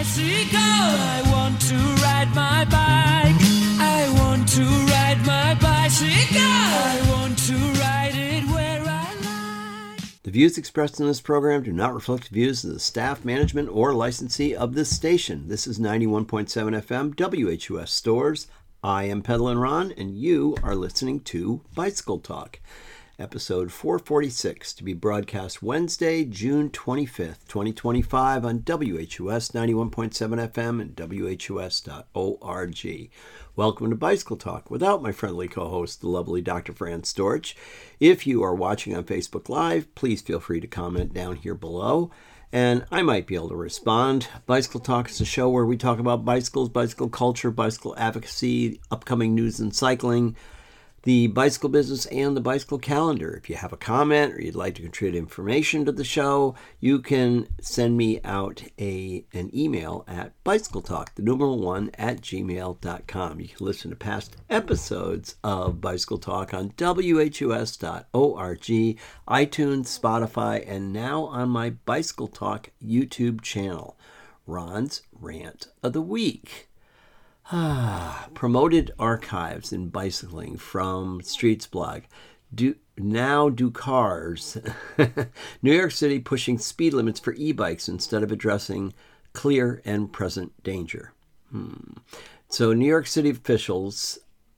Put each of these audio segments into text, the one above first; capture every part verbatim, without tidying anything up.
bicycle. I want to ride my bike. I want to ride my bicycle. I want to ride it where I like. The views expressed in this program do not reflect the views of the staff, management, or licensee of this station. This is ninety-one point seven F M W H U S Stores. I am Peddlin' Ron, and you are listening to Bicycle Talk, episode four forty-six, to be broadcast Wednesday, June twenty-fifth, twenty twenty-five on W H U S ninety-one point seven F M and W H U S dot org. Welcome to Bicycle Talk without my friendly co-host, the lovely Doctor Fran Storch. If you are watching on Facebook Live, please feel free to comment down here below, and I might be able to respond. Bicycle Talk is a show where we talk about bicycles, bicycle culture, bicycle advocacy, upcoming news in cycling, the bicycle business, and the bicycle calendar. If you have a comment or you'd like to contribute information to the show, you can send me out a an email at bicycletalk, the numeral one, at gmail dot com. You can listen to past episodes of Bicycle Talk on W H U S dot org, iTunes, Spotify, and now on my Bicycle Talk YouTube channel. Ron's Rant of the Week. Ah, promoted archives in bicycling from Streets Blog. Do now do cars. New York City pushing speed limits for e-bikes instead of addressing clear and present danger. Hmm. So New York City officials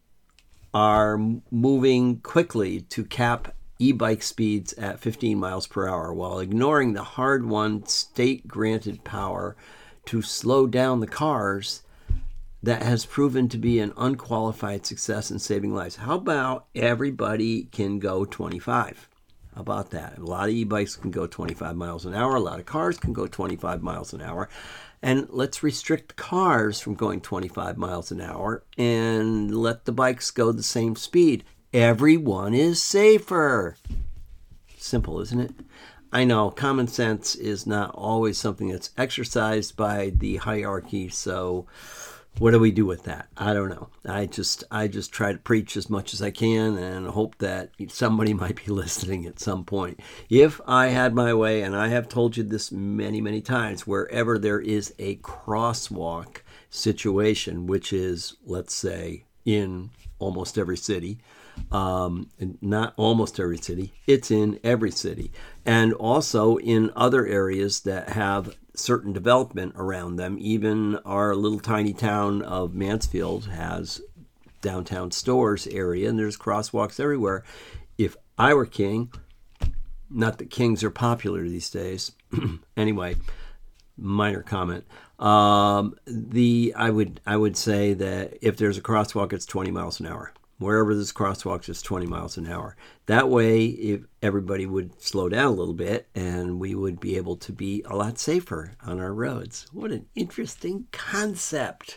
are moving quickly to cap e-bike speeds at fifteen miles per hour while ignoring the hard-won state-granted power to slow down the cars that has proven to be an unqualified success in saving lives. How about everybody can go twenty-five? How about that? A lot of e-bikes can go twenty-five miles an hour. A lot of cars can go twenty-five miles an hour. And let's restrict cars from going twenty-five miles an hour and let the bikes go the same speed. Everyone is safer. Simple, isn't it? I know common sense is not always something that's exercised by the hierarchy, so what do we do with that? I don't know. I just I just try to preach as much as I can and hope that somebody might be listening at some point. If I had my way, and I have told you this many, many times, wherever there is a crosswalk situation, which is, let's say, in almost every city, um, not almost every city, it's in every city, and also in other areas that have certain development around them. Even our little tiny town of Mansfield has downtown stores area, and there's crosswalks everywhere. If I were king, not that kings are popular these days, anyway, minor comment. Um, the I would I would say that if there's a crosswalk, it's twenty miles an hour. Wherever this crosswalk is twenty miles an hour. That way, if everybody would slow down a little bit, and we would be able to be a lot safer on our roads. What an interesting concept.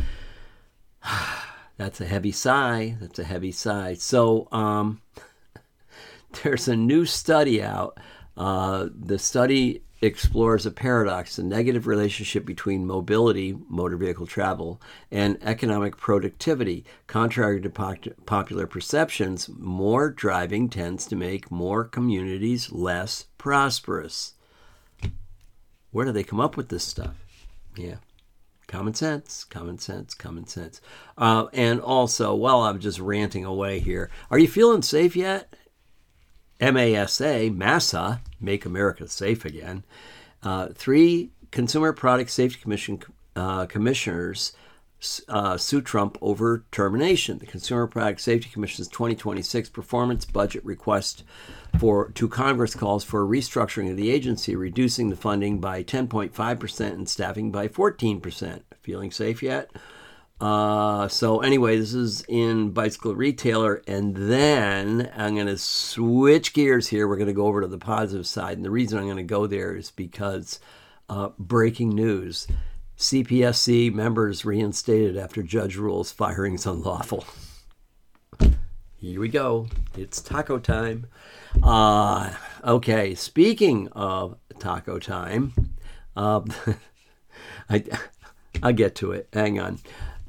That's a heavy sigh. That's a heavy sigh. So um, there's a new study out. Uh, the study explores a paradox, a negative relationship between mobility, motor vehicle travel, and economic productivity. Contrary to po- popular perceptions, more driving tends to make more communities less prosperous. Where do they come up with this stuff? Yeah. Common sense, common sense, common sense. Uh, and also, while I'm just ranting away here, are you feeling safe yet? MASA, MASA, Make America Safe Again. Uh, three Consumer Product Safety Commission uh, commissioners uh, sue Trump over termination. The Consumer Product Safety Commission's twenty twenty-six performance budget request for to Congress calls for a restructuring of the agency, reducing the funding by ten point five percent and staffing by fourteen percent. Feeling safe yet? Uh, so anyway, this is in Bicycle Retailer, and then I'm going to switch gears here. We're going to go over to the positive side, and the reason I'm going to go there is because uh, breaking news, C P S C members reinstated after judge rules firings unlawful. Here we go. It's taco time. Uh, okay, speaking of taco time, uh, I, I'll get to it. Hang on.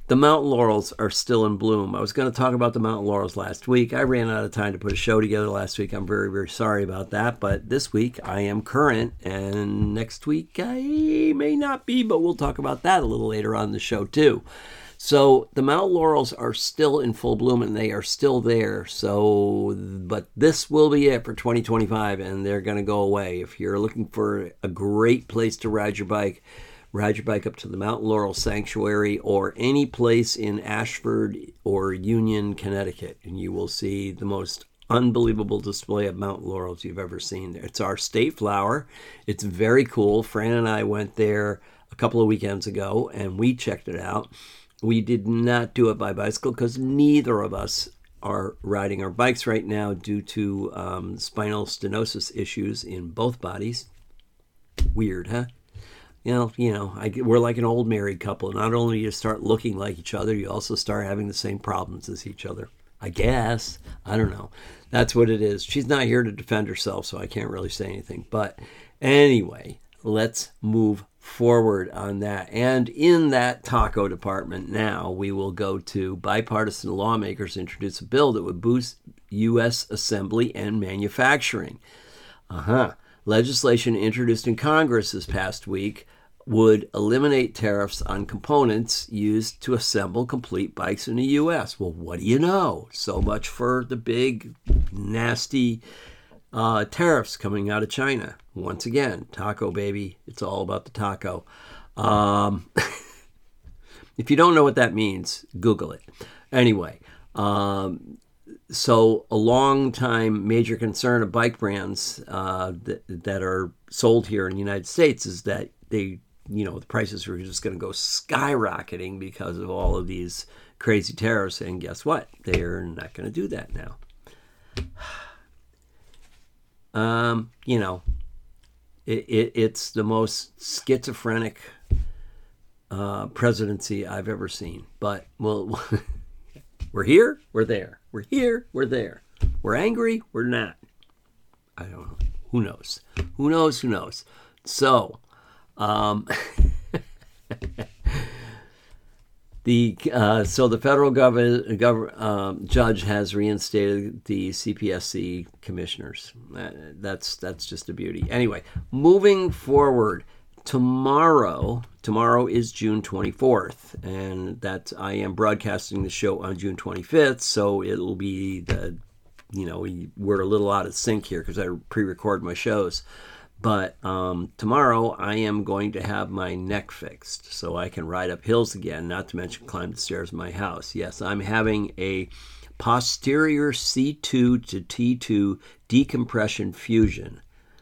the Mountain Laurels are still in bloom. I was going to talk about the Mountain Laurels last week. I ran out of time to put a show together last week. I'm very, very sorry about that. But this week I am current, and next week I may not be, but we'll talk about that a little later on in the show too. So the Mountain Laurels are still in full bloom, and they are still there. So, but this will be it for twenty twenty-five, and they're going to go away. If you're looking for a great place to ride your bike, ride your bike up to the Mountain Laurel Sanctuary or any place in Ashford or Union, Connecticut, and you will see the most unbelievable display of Mountain Laurels you've ever seen. It's our state flower. It's very cool. Fran and I went there a couple of weekends ago, and we checked it out. We did not do it by bicycle because neither of us are riding our bikes right now due to um, spinal stenosis issues in both bodies. Weird, huh? You know, you know, I, we're like an old married couple. Not only do you start looking like each other, you also start having the same problems as each other. I guess. I don't know. That's what it is. She's not here to defend herself, so I can't really say anything. But anyway, let's move forward on that. And in that taco department now, we will go to bipartisan lawmakers introduce a bill that would boost U S assembly and manufacturing. Uh-huh. Legislation introduced in Congress this past week would eliminate tariffs on components used to assemble complete bikes in the U S. Well, what do you know? So much for the big, nasty uh, tariffs coming out of China. Once again, taco, baby. It's all about the taco. Um, if you don't know what that means, Google it. Anyway, um, so a long time major concern of bike brands uh, that, that are sold here in the United States is that they, you know, the prices are just going to go skyrocketing because of all of these crazy tariffs. And guess what? They're not going to do that now. Um, you know, it, it, it's the most schizophrenic uh, presidency I've ever seen. But, well, we're here, we're there. We're here, we're there. We're angry, we're not. I don't know. Who knows? Who knows? Who knows? So, um, the uh, so the federal government gov- um, judge has reinstated the C P S C commissioners. Uh, that's that's just a beauty. Anyway, moving forward. Tomorrow, tomorrow is June twenty-fourth, and that I am broadcasting the show on June twenty-fifth, so it'll be the, you know, we're a little out of sync here because I pre-record my shows. But um, tomorrow I am going to have my neck fixed so I can ride up hills again, not to mention climb the stairs of my house. Yes, I'm having a posterior C two to T two decompression fusion.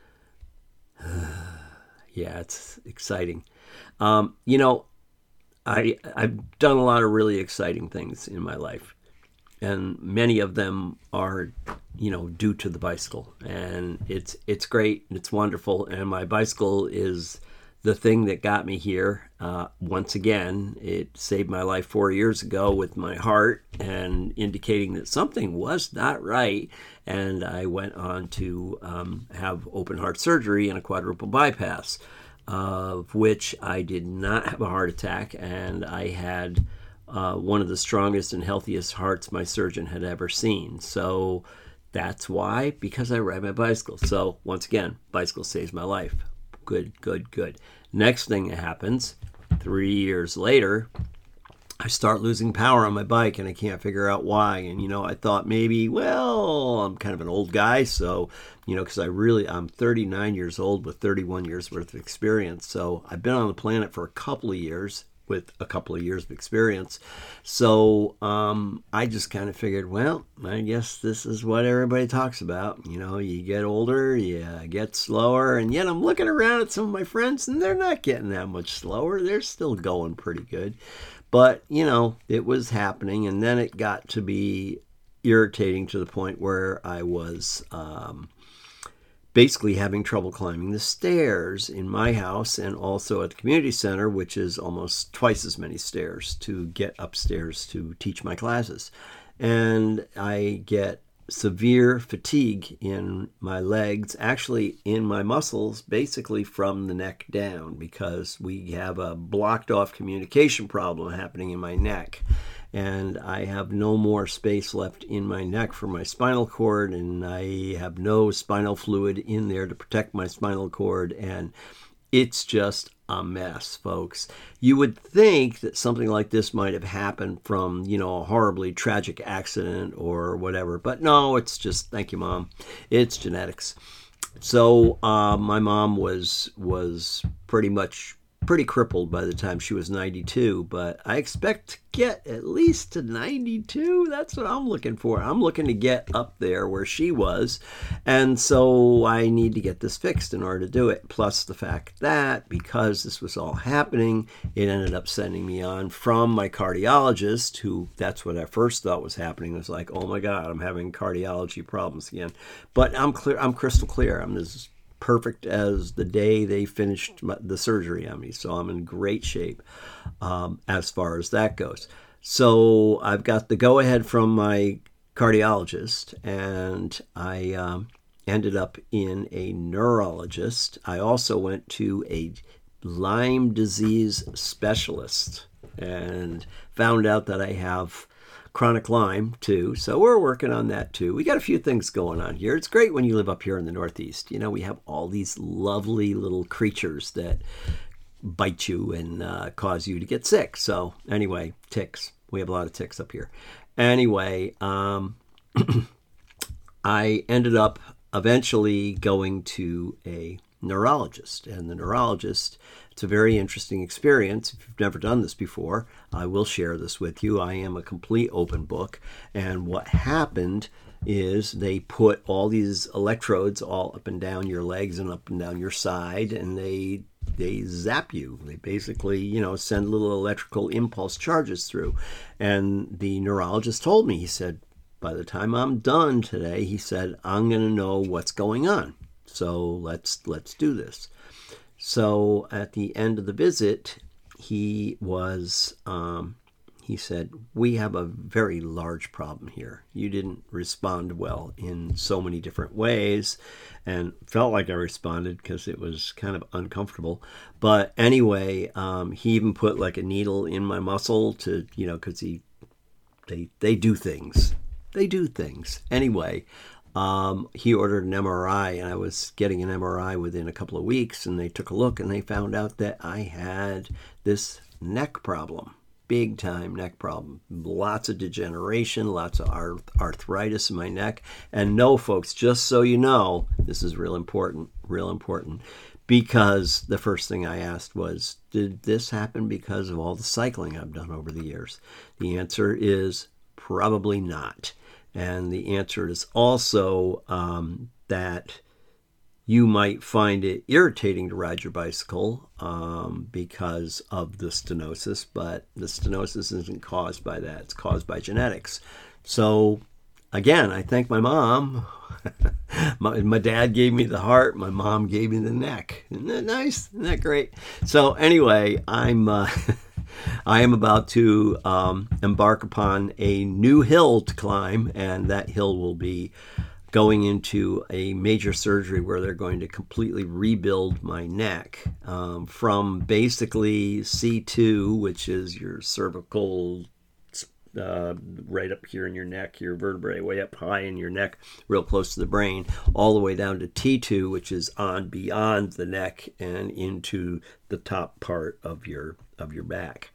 Yeah, it's exciting. Um, you know, I, I've done a lot of really exciting things in my life, and many of them are, you know, due to the bicycle. And it's it's great, and it's wonderful, and my bicycle is the thing that got me here. Uh, once again, it saved my life four years ago with my heart and indicating that something was not right. And I went on to um, have open heart surgery and a quadruple bypass, of which I did not have a heart attack. And I had uh, one of the strongest and healthiest hearts my surgeon had ever seen. So that's why, because I ride my bicycle. So once again, bicycle saves my life. Good, good, good. Next thing that happens, three years later, I start losing power on my bike, and I can't figure out why. And, you know, I thought maybe, well, I'm kind of an old guy, so, you know, because I really, I'm thirty-nine years old with thirty-one years worth of experience. So I've been on the planet for a couple of years with a couple of years of experience. So um, I just kind of figured, well, I guess this is what everybody talks about. You know, you get older, you get slower, and yet I'm looking around at some of my friends, and they're not getting that much slower. They're still going pretty good. But, you know, it was happening, and then it got to be irritating to the point where I was um, basically having trouble climbing the stairs in my house and also at the community center, which is almost twice as many stairs to get upstairs to teach my classes. And I get severe fatigue in my legs, actually in my muscles, basically from the neck down, because we have a blocked off communication problem happening in my neck. And I have no more space left in my neck for my spinal cord, and I have no spinal fluid in there to protect my spinal cord, and it's just a mess, folks. You would think that something like this might have happened from, you know, a horribly tragic accident or whatever, but no, it's just, thank you, Mom, it's genetics. So uh, my mom was was pretty much pretty crippled by the time she was ninety-two, but I expect to get at least to ninety-two. That's what I'm looking for. I'm looking to get up there where she was, and so I need to get this fixed in order to do it. Plus the fact that because this was all happening, it ended up sending me on from my cardiologist, who that's what I first thought was happening. It was like, oh my God, I'm having cardiology problems again. But I'm clear. I'm crystal clear. I'm as perfect as the day they finished the surgery on me. So I'm in great shape um, as far as that goes. So I've got the go-ahead from my cardiologist, and I um, ended up in a neurologist. I also went to a Lyme disease specialist and found out that I have chronic Lyme too, so we're working on that too. We got a few things going on here. It's great when you live up here in the Northeast. You know, we have all these lovely little creatures that bite you and uh, cause you to get sick. So anyway, ticks. We have a lot of ticks up here. Anyway, um, I ended up eventually going to a neurologist, and the neurologist, it's a very interesting experience. If you've never done this before, I will share this with you. I am a complete open book, and what happened is they put all these electrodes all up and down your legs and up and down your side, and they they zap you. They basically, you know, send little electrical impulse charges through. And the neurologist told me, he said, by the time I'm done today, he said, I'm going to know what's going on. So let's let's do this. So at the end of the visit, he was, um, he said, we have a very large problem here. You didn't respond well in so many different ways, and felt like I responded because it was kind of uncomfortable. But anyway, um, he even put like a needle in my muscle to, you know, because he, they, they do things. They do things. Anyway, Um, he ordered an M R I, and I was getting an M R I within a couple of weeks, and they took a look and they found out that I had this neck problem, big time neck problem, lots of degeneration, lots of arth- arthritis in my neck. And no, folks, just so you know, this is real important, real important, because the first thing I asked was, did this happen because of all the cycling I've done over the years? The answer is probably not. And the answer is also um, that you might find it irritating to ride your bicycle um, because of the stenosis, but the stenosis isn't caused by that. It's caused by genetics. So again, I thank my mom. my, my dad gave me the heart. My mom gave me the neck. Isn't that nice? Isn't that great? So anyway, I'm... Uh, I am about to um, embark upon a new hill to climb, and that hill will be going into a major surgery where they're going to completely rebuild my neck um, from basically C two, which is your cervical, uh, right up here in your neck, your vertebrae way up high in your neck, real close to the brain, all the way down to T two, which is on beyond the neck and into the top part of your of your back.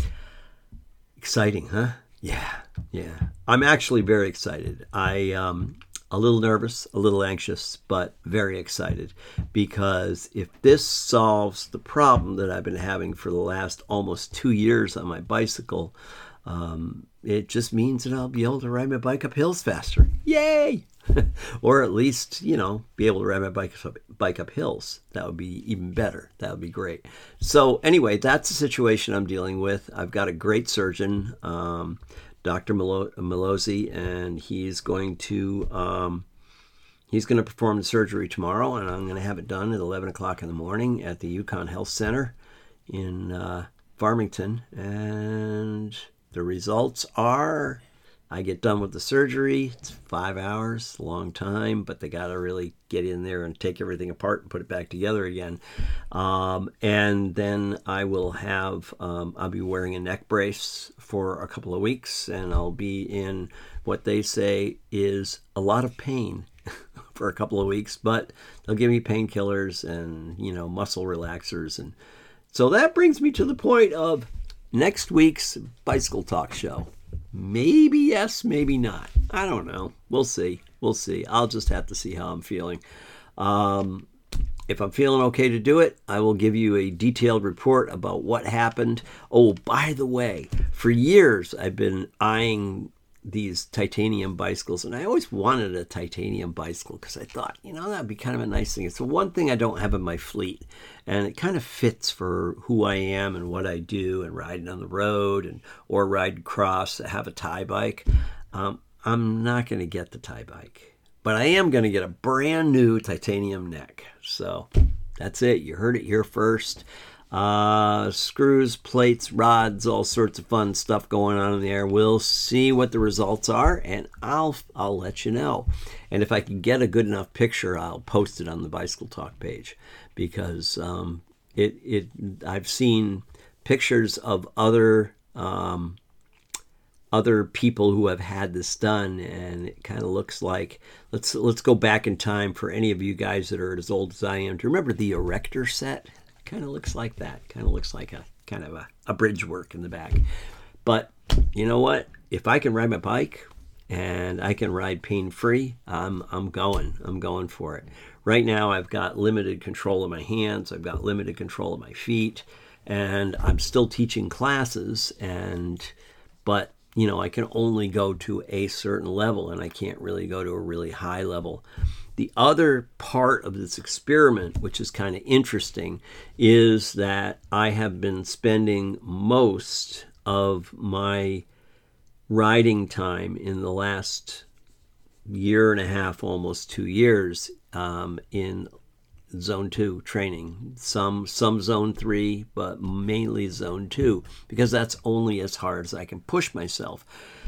Exciting, huh? Yeah, yeah. I'm actually very excited. I um a little nervous, a little anxious, but very excited, because if this solves the problem that I've been having for the last almost two years on my bicycle, um, it just means that I'll be able to ride my bike up hills faster. Yay! Or at least, you know, be able to ride my bike up, bike up hills. That would be even better. That would be great. So anyway, that's the situation I'm dealing with. I've got a great surgeon, um, Doctor Melozzi, and he's going to um, he's going to perform the surgery tomorrow, and I'm going to have it done at eleven o'clock in the morning at the Yukon Health Center in uh, Farmington, and the results are, I get done with the surgery. It's five hours, a long time, but they got to really get in there and take everything apart and put it back together again. Um, and then I will have, um, I'll be wearing a neck brace for a couple of weeks, and I'll be in what they say is a lot of pain for a couple of weeks, but they'll give me painkillers and, you know, muscle relaxers. And so that brings me to the point of next week's Bicycle Talk show. Maybe yes, maybe not. I don't know. We'll see. We'll see. I'll just have to see how I'm feeling. Um, if I'm feeling okay to do it, I will give you a detailed report about what happened. Oh, by the way, for years I've been eyeing these titanium bicycles, and I always wanted a titanium bicycle because I thought, you know, that'd be kind of a nice thing. It's the one thing I don't have in my fleet, and it kind of fits for who I am and what I do, and riding on the road and or ride cross. I have a tie bike. Um, I'm not going to get the tie bike, but I am going to get a brand new titanium neck. So that's it. You heard it here first. Uh, screws, plates, rods, all sorts of fun stuff going on in the air. We'll see what the results are, and I'll I'll let you know. And if I can get a good enough picture, I'll post it on the Bicycle Talk page, because um, it it I've seen pictures of other um, other people who have had this done, and it kind of looks like, let's let's go back in time for any of you guys that are as old as I am. Do you remember the Erector set? Kind of looks like that. Kind of looks like a kind of a, a bridge work in the back. But you know what? If I can ride my bike and I can ride pain-free, I'm I'm going. I'm going for it. Right now, I've got limited control of my hands. I've got limited control of my feet, and I'm still teaching classes. And but you know, I can only go to a certain level, and I can't really go to a really high level. The other part of this experiment, which is kind of interesting, is that I have been spending most of my riding time in the last year and a half, almost two years, um, in zone two training. Some some zone three, but mainly zone two, because that's only as hard as I can push myself.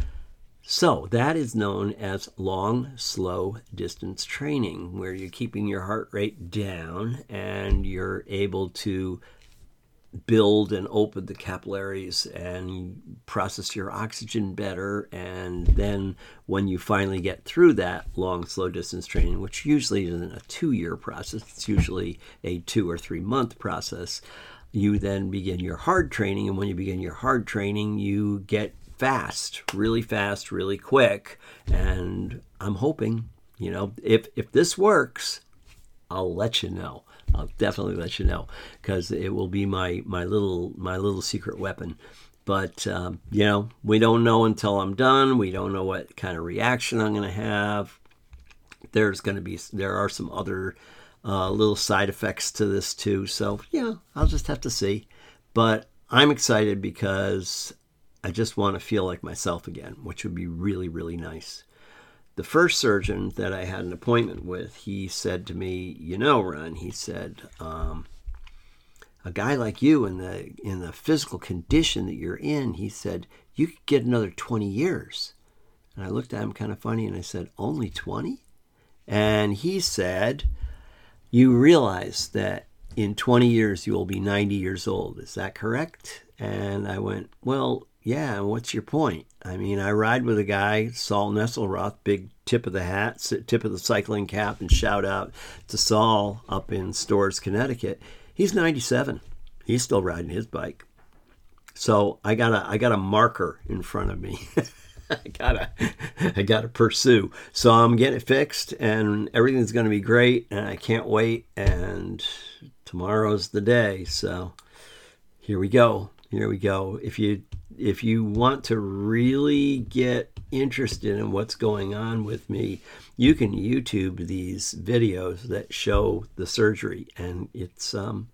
So that is known as long, slow distance training, where you're keeping your heart rate down and you're able to build and open the capillaries and process your oxygen better. And then when you finally get through that long, slow distance training, which usually isn't a two-year process, it's usually a two or three month process, you then begin your hard training. And when you begin your hard training, you get fast, really fast, really quick. And I'm hoping, you know, if if this works, I'll let you know. I'll definitely let you know, because it will be my my little my little secret weapon. But um, you know, we don't know until I'm done. We don't know what kind of reaction I'm going to have. There's going to be there are some other uh, little side effects to this too. So yeah, I'll just have to see. But I'm excited because I just want to feel like myself again, which would be really, really nice. The first surgeon that I had an appointment with, he said to me, you know, Ron, he said, um, a guy like you in the in the physical condition that you're in, he said, you could get another twenty years. And I looked at him kind of funny and I said, only twenty? And he said, you realize that in twenty years you will be ninety years old. Is that correct? And I went, well, yeah, and what's your point? I mean, I ride with a guy, Saul Nesselroth, big tip of the hat, tip of the cycling cap, and shout out to Saul up in Storrs, Connecticut. He's ninety-seven. He's still riding his bike. So I got a I got a marker in front of me. I gotta I gotta pursue. So I'm getting it fixed, and everything's gonna be great, and I can't wait. And tomorrow's the day. So here we go. Here we go. If you if you want to really get interested in what's going on with me, you can YouTube these videos that show the surgery, and it's um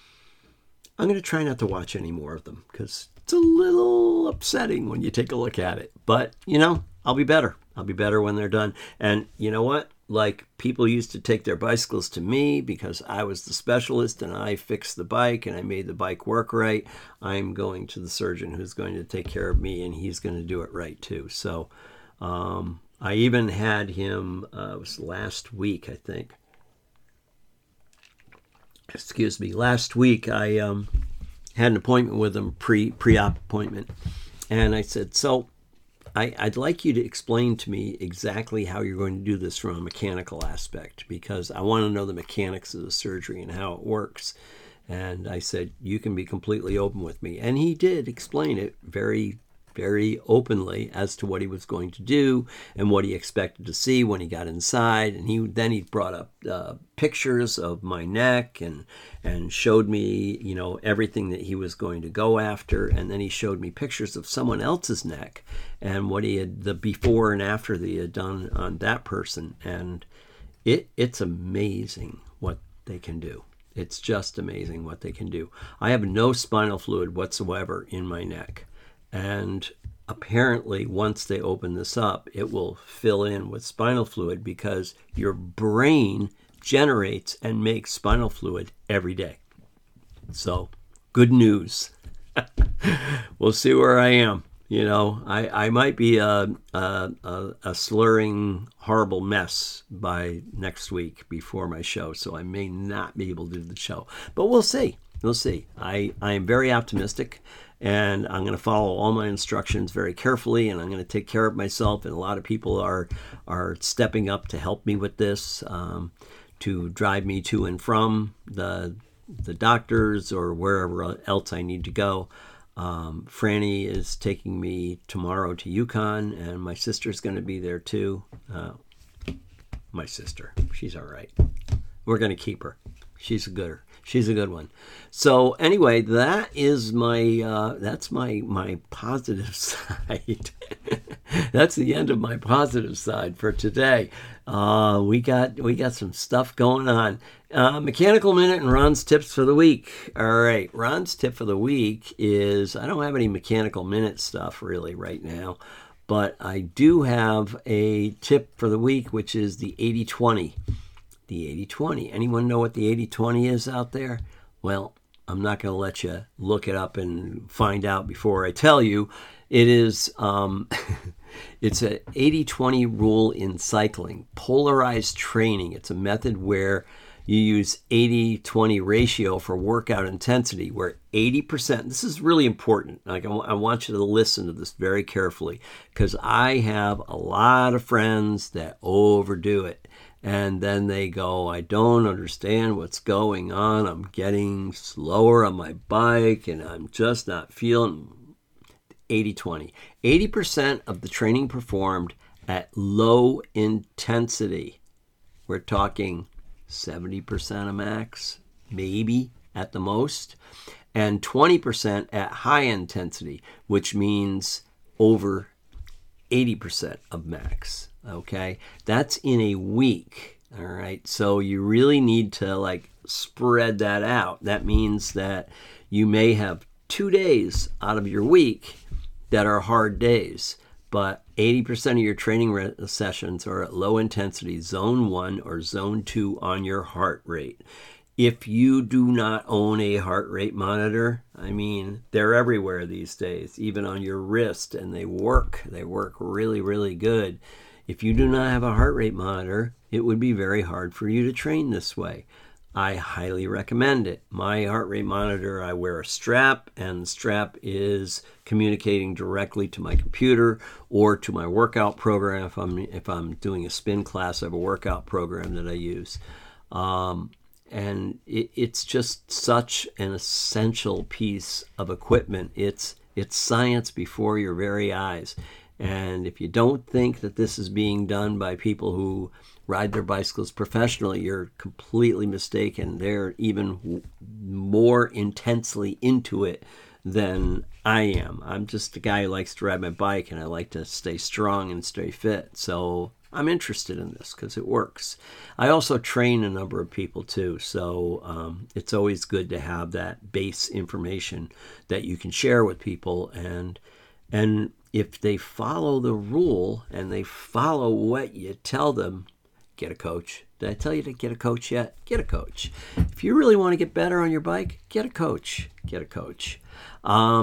I'm going to try not to watch any more of them because it's a little upsetting when you take a look at it. But, you know, I'll be better. I'll be better when they're done. And you know what? Like, people used to take their bicycles to me because I was the specialist and I fixed the bike and I made the bike work right. I'm going to the surgeon who's going to take care of me, and he's going to do it right too. So Um, I even had him, uh, it was last week, I think. Excuse me. Last week, I um, had an appointment with him, pre, pre-op appointment. And I said, so I, I'd like you to explain to me exactly how you're going to do this from a mechanical aspect, because I want to know the mechanics of the surgery and how it works. And I said, you can be completely open with me. And he did explain it very, very openly as to what he was going to do and what he expected to see when he got inside. And he then he brought up uh, pictures of my neck and and showed me, you know, everything that he was going to go after. And then he showed me pictures of someone else's neck and what he had, the before and after that he had done on that person. And it it's amazing what they can do. It's just amazing what they can do. I have no spinal fluid whatsoever in my neck. And apparently, once they open this up, it will fill in with spinal fluid because your brain generates and makes spinal fluid every day. So, good news. We'll see where I am. You know, I, I might be a, a, a, a slurring, horrible mess by next week before my show, so I may not be able to do the show. But we'll see. We'll see. I, I am very optimistic, and I'm going to follow all my instructions very carefully, and I'm going to take care of myself, and a lot of people are are stepping up to help me with this, um, to drive me to and from the the doctors or wherever else I need to go. Um, Franny is taking me tomorrow to Yukon, and my sister's going to be there too. Uh, my sister, she's all right. We're going to keep her. She's a gooder. She's a good one. So anyway, that is my uh, that's my my positive side. That's the end of my positive side for today. Uh, we got we got some stuff going on. Uh, Mechanical Minute and Ron's tips for the week. All right, Ron's tip for the week is, I don't have any Mechanical Minute stuff really right now, but I do have a tip for the week, which is the eighty twenty. The eighty twenty. Anyone know what the eighty twenty is out there? Well, I'm not going to let you look it up and find out before I tell you. It is, um, it's a eighty twenty rule in cycling, polarized training. It's a method where you use eighty twenty ratio for workout intensity, where eighty percent, this is really important. Like I, I want you to listen to this very carefully, because I have a lot of friends that overdo it. And then they go, I don't understand what's going on. I'm getting slower on my bike and I'm just not feeling. eighty twenty. eighty percent of the training performed at low intensity. We're talking seventy percent of max, maybe at the most, and twenty percent at high intensity, which means over eighty percent of max. Okay, that's in a week. All right, so you really need to like spread that out. That means that you may have two days out of your week that are hard days, but eighty percent of your training re- sessions are at low intensity, zone one or zone two on your heart rate. If you do not own a heart rate monitor, I mean, they're everywhere these days, even on your wrist, and they work. They work really, really good. If you do not have a heart rate monitor, it would be very hard for you to train this way. I highly recommend it. My heart rate monitor, I wear a strap, and the strap is communicating directly to my computer or to my workout program. If I'm if I'm doing a spin class, I have a workout program that I use. Um, and it, it's just such an essential piece of equipment. It's it's science before your very eyes. And if you don't think that this is being done by people who ride their bicycles professionally, you're completely mistaken. They're even more intensely into it than I am. I'm just a guy who likes to ride my bike, and I like to stay strong and stay fit. So I'm interested in this because it works. I also train a number of people too, so um, it's always good to have that base information that you can share with people. And and if they follow the rule and they follow what you tell them, get a coach. Did I tell you to get a coach yet? Get a coach. If you really want to get better on your bike, get a coach. Get a coach. Um,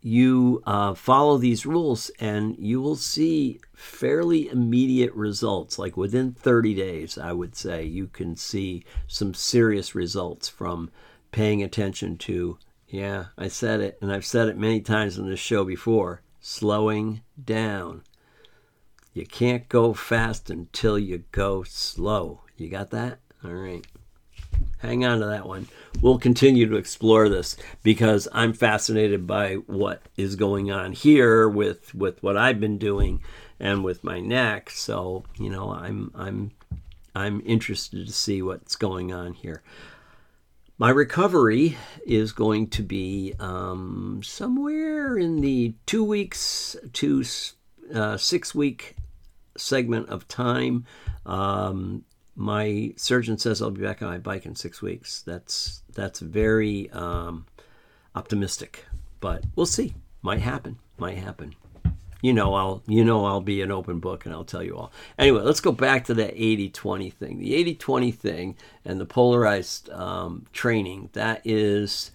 you uh, follow these rules, and you will see fairly immediate results. Like within thirty days, I would say, you can see some serious results from paying attention to, yeah, I said it, and I've said it many times on this show before, slowing down. You can't go fast until you go slow. You got that? All right. Hang on to that one. We'll continue to explore this because I'm fascinated by what is going on here with, with what I've been doing and with my neck. So, you know, I'm I'm I'm interested to see what's going on here. My recovery is going to be um, somewhere in the two weeks to uh, six week segment of time. Um, my surgeon says I'll be back on my bike in six weeks. That's that's very um, optimistic, but we'll see. Might happen. Might happen. You know, I'll you know I'll be an open book and I'll tell you all. Anyway, let's go back to that eighty twenty thing. The eighty twenty thing and the polarized um, training, that is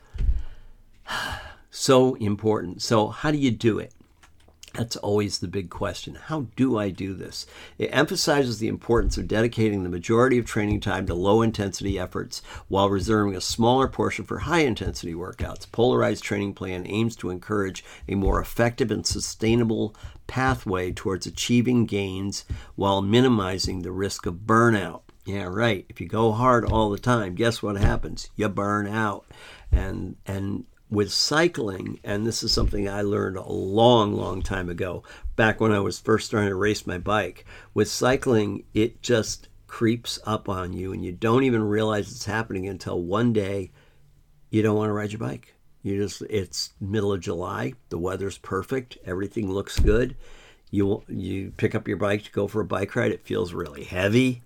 so important. So how do you do it? That's always the big question. How do I do this? It emphasizes the importance of dedicating the majority of training time to low-intensity efforts while reserving a smaller portion for high-intensity workouts. Polarized training plan aims to encourage a more effective and sustainable pathway towards achieving gains while minimizing the risk of burnout. Yeah, right. If you go hard all the time, guess what happens? You burn out. And and with cycling, and this is something I learned a long, long time ago, back when I was first starting to race my bike. With cycling, it just creeps up on you, and you don't even realize it's happening until one day you don't want to ride your bike. You just, it's middle of July, the weather's perfect, everything looks good. You you pick up your bike to go for a bike ride, it feels really heavy,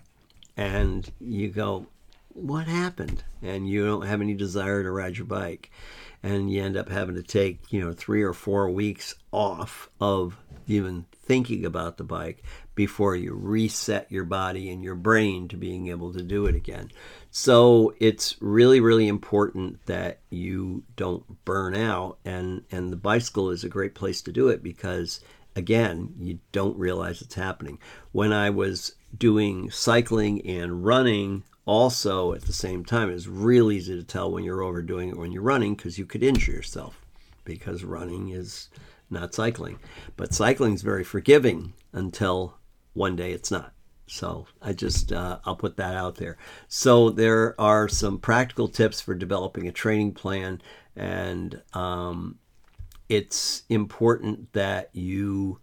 and you go, what happened? And you don't have any desire to ride your bike. And you end up having to take, you know, three or four weeks off of even thinking about the bike before you reset your body and your brain to being able to do it again. So it's really, really important that you don't burn out. And, and the bicycle is a great place to do it because, again, you don't realize it's happening. When I was doing cycling and running also at the same time, it's real easy to tell when you're overdoing it when you're running because you could injure yourself because running is not cycling. But cycling is very forgiving until one day it's not. So I just, uh, I'll put that out there. So there are some practical tips for developing a training plan, and um, it's important that you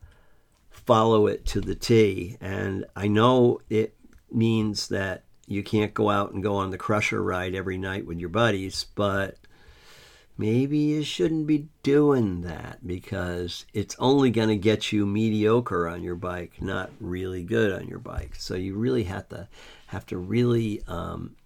follow it to the T. And I know it means that you can't go out and go on the Crusher ride every night with your buddies, but maybe you shouldn't be doing that because it's only going to get you mediocre on your bike, not really good on your bike. So you really have to have to really um,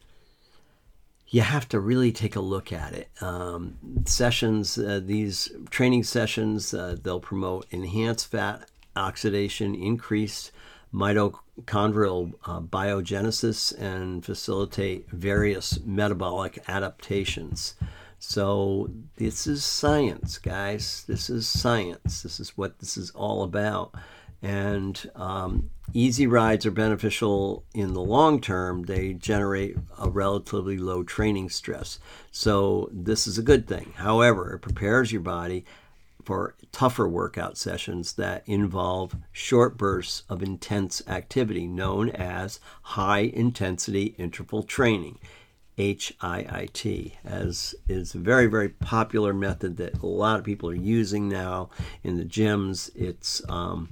you have to really take a look at it. Um, sessions, uh, these training sessions, uh, they'll promote enhanced fat oxidation, increased mitochondrial uh, biogenesis, and facilitate various metabolic adaptations. So this is science, guys. This is science. This is what this is all about. And um, easy rides are beneficial in the long term. They generate a relatively low training stress. So this is a good thing. However, it prepares your body for tougher workout sessions that involve short bursts of intense activity known as high-intensity interval training, H I I T, as is a very, very popular method that a lot of people are using now in the gyms. It's um,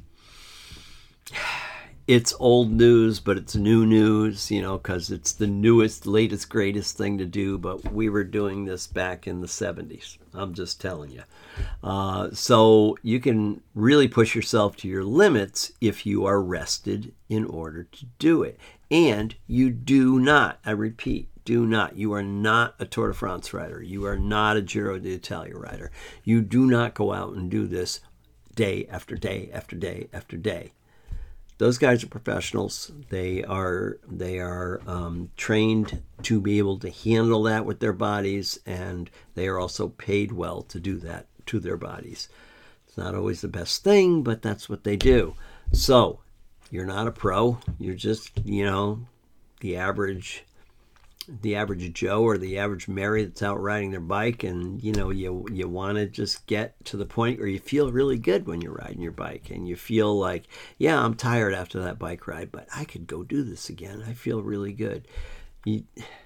it's old news, but it's new news, you know, because it's the newest, latest, greatest thing to do, but we were doing this back in the seventies. I'm just telling you. Uh, so you can really push yourself to your limits if you are rested in order to do it. And you do not, I repeat, do not, you are not a Tour de France rider. You are not a Giro d'Italia rider. You do not go out and do this day after day after day after day. Those guys are professionals. They are they are um, trained to be able to handle that with their bodies, and they are also paid well to do that to their bodies. It's not always the best thing, but that's what they do. So you're not a pro. You're just, you know, the average the average Joe or the average Mary that's out riding their bike, and you know you you want to just get to the point where you feel really good when you're riding your bike, and you feel like, yeah, I'm tired after that bike ride, but I could go do this again. I feel really good. You,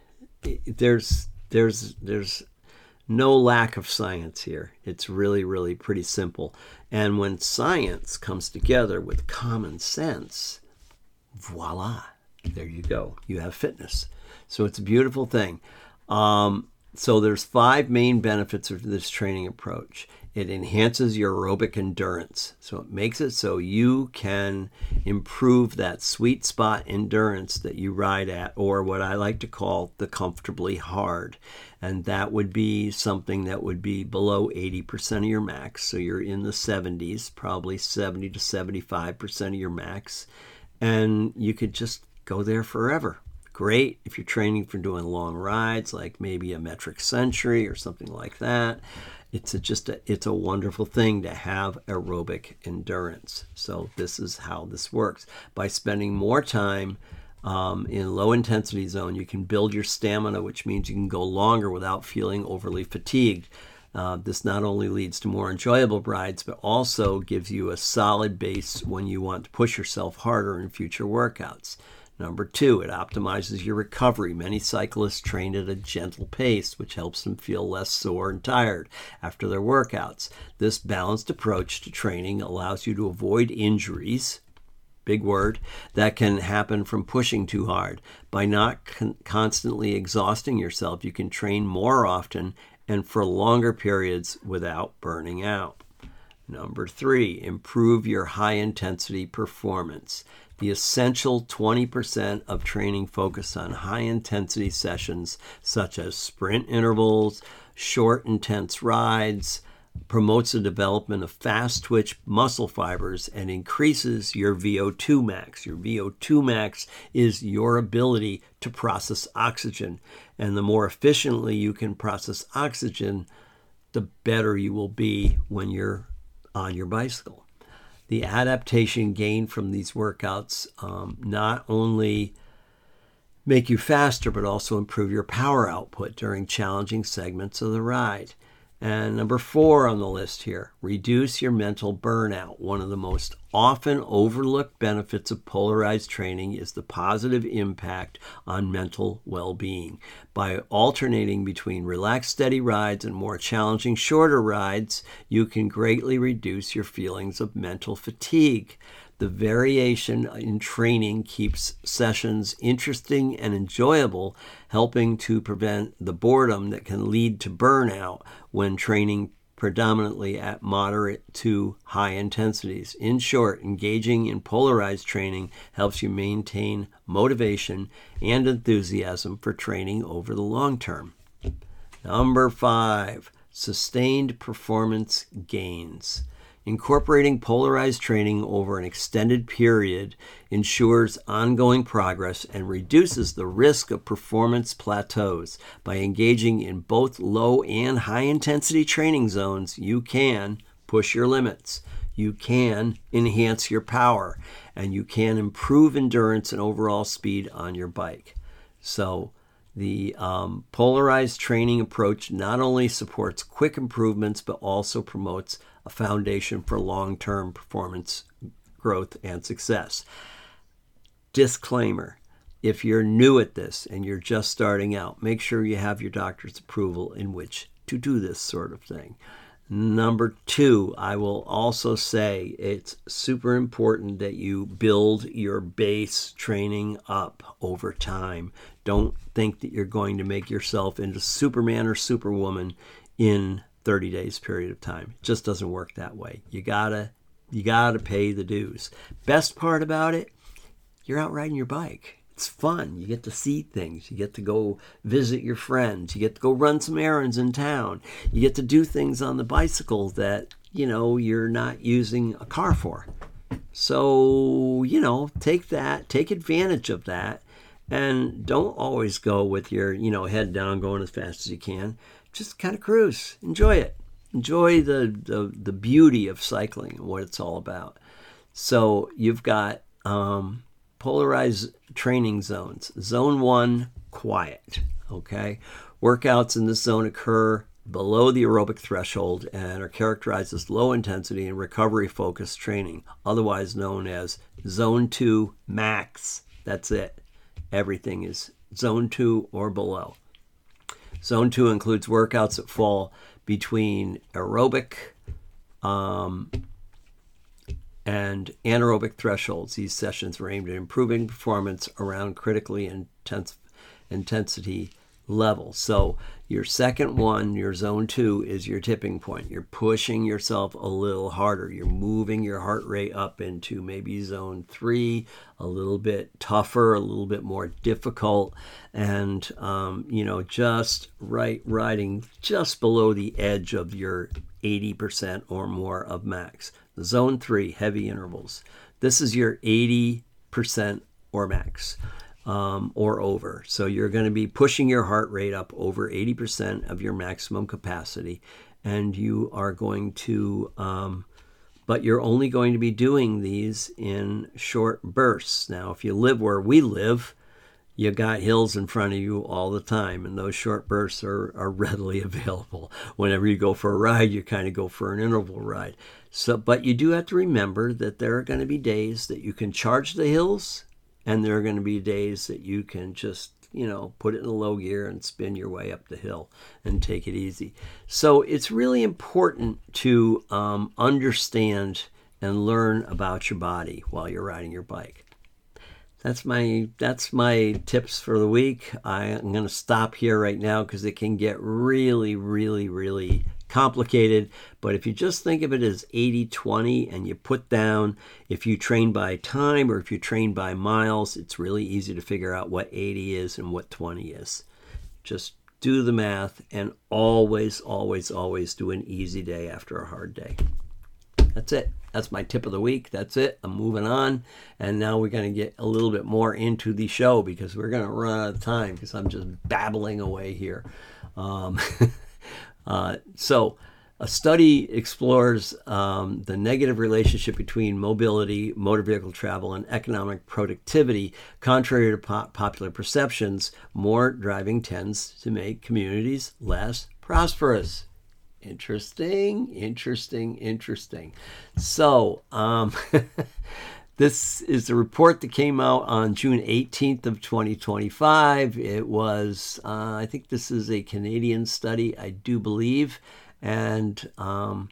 there's there's there's no lack of science here. It's really really pretty simple, and when science comes together with common sense, voila, there you go. You have fitness. So it's a beautiful thing. Um, so there's five main benefits of this training approach. It enhances your aerobic endurance. So it makes it so you can improve that sweet spot endurance that you ride at, or what I like to call the comfortably hard. And that would be something that would be below eighty percent of your max. So you're in the seventies, probably seventy to seventy-five percent of your max. And you could just go there forever. Great if you're training for doing long rides, like maybe a metric century or something like that. It's a, just a, it's a wonderful thing to have aerobic endurance. So this is how this works. By spending more time um, in low intensity zone, you can build your stamina, which means you can go longer without feeling overly fatigued. Uh, this not only leads to more enjoyable rides, but also gives you a solid base when you want to push yourself harder in future workouts. Number two, it optimizes your recovery. Many cyclists train at a gentle pace, which helps them feel less sore and tired after their workouts. This balanced approach to training allows you to avoid injuries, big word, that can happen from pushing too hard. By not con- constantly exhausting yourself, you can train more often and for longer periods without burning out. Number three, improve your high-intensity performance. The essential twenty percent of training focus on high-intensity sessions such as sprint intervals, short, intense rides, promotes the development of fast-twitch muscle fibers and increases your V O two max. Your V O two max is your ability to process oxygen, and the more efficiently you can process oxygen, the better you will be when you're on your bicycle. The adaptation gained from these workouts um, not only make you faster, but also improve your power output during challenging segments of the ride. And number four on the list here, reduce your mental burnout. One of the most often overlooked benefits of polarized training is the positive impact on mental well-being. By alternating between relaxed, steady rides and more challenging, shorter rides, you can greatly reduce your feelings of mental fatigue. The variation in training keeps sessions interesting and enjoyable, helping to prevent the boredom that can lead to burnout when training predominantly at moderate to high intensities. In short, engaging in polarized training helps you maintain motivation and enthusiasm for training over the long term. Number five, sustained performance gains. Incorporating polarized training over an extended period ensures ongoing progress and reduces the risk of performance plateaus. By engaging in both low and high intensity training zones, you can push your limits, you can enhance your power, and you can improve endurance and overall speed on your bike. So the um, polarized training approach not only supports quick improvements, but also promotes a foundation for long-term performance growth and success. Disclaimer, if you're new at this and you're just starting out, make sure you have your doctor's approval in which to do this sort of thing. Number two, I will also say it's super important that you build your base training up over time. Don't think that you're going to make yourself into Superman or Superwoman in thirty days period of time. It just doesn't work that way. You gotta, you gotta pay the dues. Best part about it, you're out riding your bike. It's fun. You get to see things. You get to go visit your friends. You get to go run some errands in town. You get to do things on the bicycle that, you know, you're not using a car for. So, you know, take that, take advantage of that, and don't always go with your, you know, head down, going as fast as you can. Just kind of cruise. Enjoy it. enjoy the, the, the beauty of cycling and what it's all about. So you've got um, polarized training zones. Zone one, quiet, okay? Workouts in this zone occur below the aerobic threshold and are characterized as low intensity and recovery focused training, otherwise known as zone two max. That's it. Everything is zone two or below. Zone two includes workouts that fall between aerobic um, and anaerobic thresholds. These sessions are aimed at improving performance around critically intense intensity levels. So your second one, your zone two, is your tipping point. You're pushing yourself a little harder. You're moving your heart rate up into maybe zone three, a little bit tougher, a little bit more difficult, and um, you know, just right riding just below the edge of your eighty percent or more of max. Zone three, heavy intervals. This is your eighty percent or max. Um, or over. So you're going to be pushing your heart rate up over eighty percent of your maximum capacity, and you are going to, um, but you're only going to be doing these in short bursts. Now, if you live where we live, you got hills in front of you all the time, and those short bursts are, are readily available. Whenever you go for a ride, you kind of go for an interval ride. So, but you do have to remember that there are going to be days that you can charge the hills, and there are going to be days that you can just, you know, put it in a low gear and spin your way up the hill and take it easy. So it's really important to um, understand and learn about your body while you're riding your bike. That's my that's my tips for the week. I, I'm going to stop here right now because it can get really, really, really complicated. But if you just think of it as eighty twenty and you put down, if you train by time or if you train by miles, it's really easy to figure out what eighty is and what twenty is. Just do the math, and always, always, always do an easy day after a hard day. That's it. That's my tip of the week. That's it. I'm moving on. And now we're going to get a little bit more into the show because we're going to run out of time because I'm just babbling away here. Um, uh, so a study explores um, the negative relationship between mobility, motor vehicle travel, and economic productivity. Contrary to po- popular perceptions, more driving tends to make communities less prosperous. Interesting, interesting, interesting. So, um, this is a report that came out on June eighteenth of twenty twenty-five. It was, uh, I think this is a Canadian study, I do believe, and um,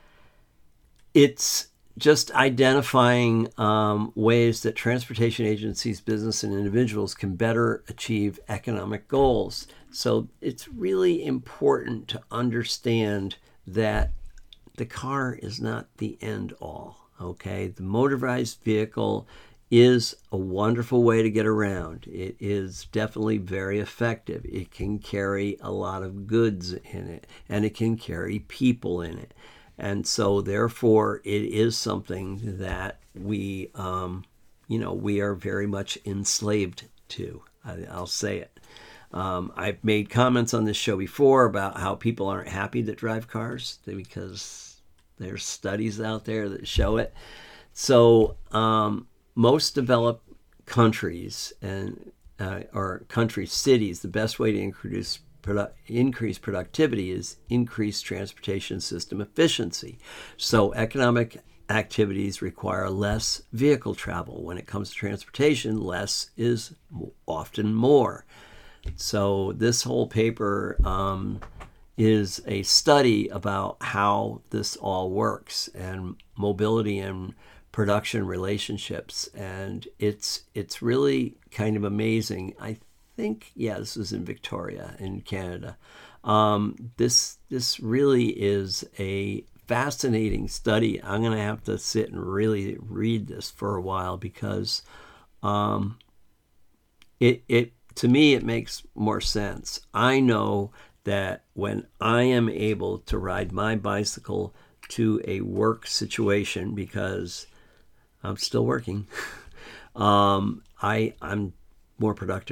it's just identifying um, ways that transportation agencies, business, and individuals can better achieve economic goals. So it's really important to understand that the car is not the end all, okay? The motorized vehicle is a wonderful way to get around. It is definitely very effective. It can carry a lot of goods in it, and it can carry people in it. And so therefore it is something that we, um, you know, we are very much enslaved to. I, I'll say it. Um, I've made comments on this show before about how people aren't happy that drive cars because there's studies out there that show it. So um, most developed countries and uh, or country cities, the best way to introduce produ- increase productivity is increase transportation system efficiency. So economic activities require less vehicle travel. When it comes to transportation, less is often more. So this whole paper um, is a study about how this all works and mobility and production relationships, and it's it's really kind of amazing. I think, yeah, this is in Victoria in Canada. Um, this this really is a fascinating study. I'm going to have to sit and really read this for a while because um, it it. To me, it makes more sense. I know that when I am able to ride my bicycle to a work situation, because I'm still working, um, I, I'm more productive.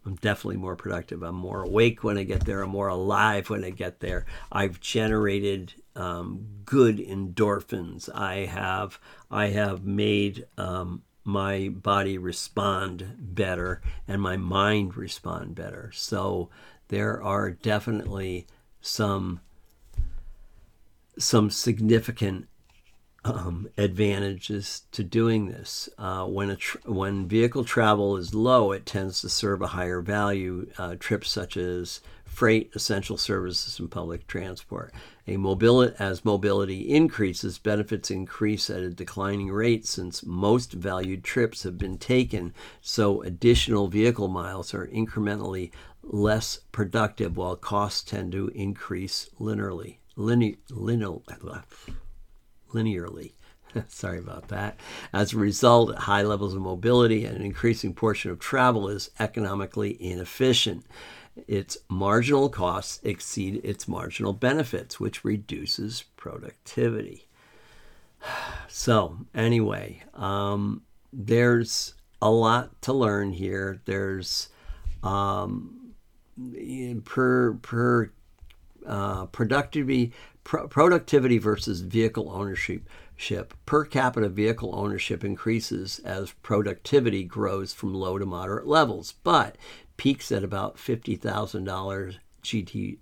I'm definitely more productive. I'm more awake when I get there. I'm more alive when I get there. I've generated um, good endorphins. I have I have made um, my body respond better and my mind respond better. So there are definitely some some significant Um, advantages to doing this. Uh, when a tr- when vehicle travel is low, it tends to serve a higher value. Uh, trips such as freight, essential services, and public transport. A mobility as mobility increases, benefits increase at a declining rate since most valued trips have been taken. So additional vehicle miles are incrementally less productive, while costs tend to increase linearly. Linear, linear, linearly. Sorry about that. As a result, high levels of mobility and an increasing portion of travel is economically inefficient. Its marginal costs exceed its marginal benefits, which reduces productivity. So, anyway, um, there's a lot to learn here. There's um, per per uh, productivity. Pro- productivity versus vehicle ownership. Per capita vehicle ownership increases as productivity grows from low to moderate levels, but peaks at about fifty thousand dollars G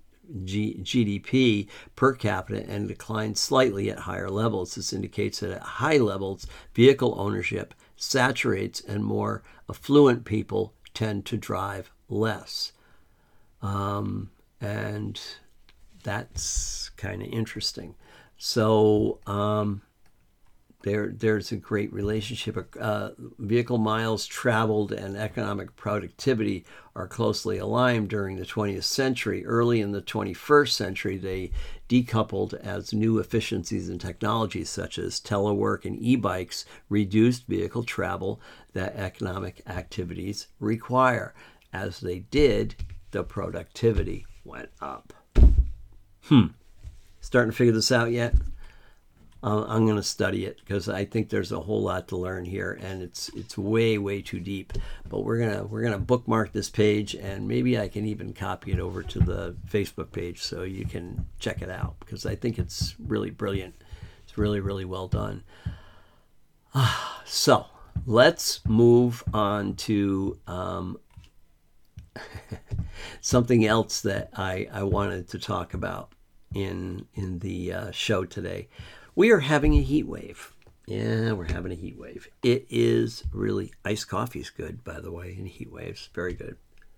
D P per capita and declines slightly at higher levels. This indicates that at high levels, vehicle ownership saturates and more affluent people tend to drive less. Um, and that's kind of interesting. So um, there, there's a great relationship. Uh, vehicle miles traveled and economic productivity are closely aligned during the twentieth century. Early in the twenty-first century, they decoupled as new efficiencies and technologies such as telework and e-bikes reduced vehicle travel that economic activities require. As they did, the productivity went up. Hmm. Starting to figure this out yet? Uh, I'm going to study it because I think there's a whole lot to learn here, and it's it's way way too deep. But we're gonna we're gonna bookmark this page, and maybe I can even copy it over to the Facebook page so you can check it out because I think it's really brilliant. It's really really well done. So let's move on to um, something else that I, I wanted to talk about in in the uh, show today. We are having a heat wave. Yeah, we're having a heat wave. It is really, iced coffee is good, by the way, in heat waves. Very good.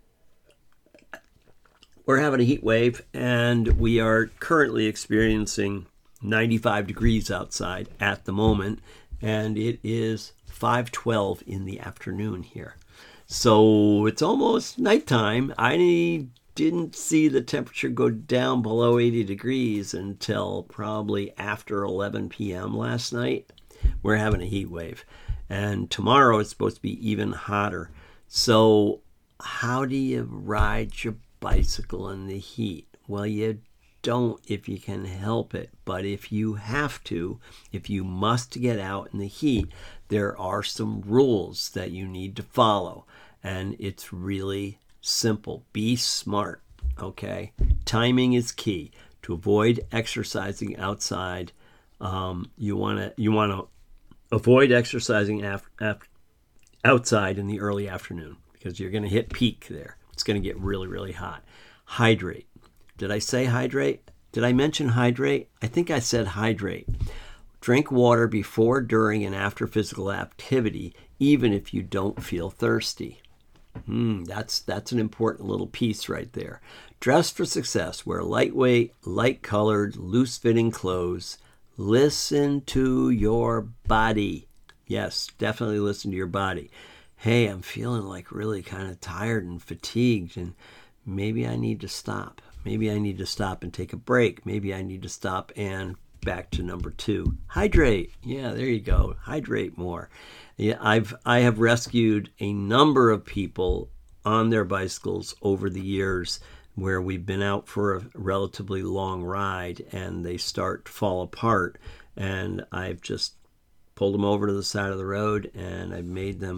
We're having a heat wave, and we are currently experiencing ninety-five degrees outside at the moment, and it is five twelve in the afternoon here. So it's almost nighttime. I didn't see the temperature go down below eighty degrees until probably after eleven p.m. last night. We're having a heat wave. And tomorrow it's supposed to be even hotter. So how do you ride your bicycle in the heat? Well, you don't if you can help it. But if you have to, if you must get out in the heat, there are some rules that you need to follow. And it's really simple. Be smart, okay? Timing is key. To avoid exercising outside, um, you want to you want to avoid exercising af- af- outside in the early afternoon because you're going to hit peak there. It's going to get really, really hot. Hydrate. Did I say hydrate? Did I mention hydrate? I think I said hydrate. Drink water before, during, and after physical activity, even if you don't feel thirsty. Mm, that's that's an important little piece right there. Dress for success. Wear lightweight, light-colored, loose-fitting clothes. Listen to your body. Yes, definitely listen to your body. Hey, I'm feeling like really kind of tired and fatigued, and maybe I need to stop. Maybe I need to stop and take a break. Maybe I need to stop and back to number two. Hydrate. Yeah, there you go. Hydrate more. Yeah, I've I have rescued a number of people on their bicycles over the years where we've been out for a relatively long ride and they start to fall apart, and I've just pulled them over to the side of the road and I've made them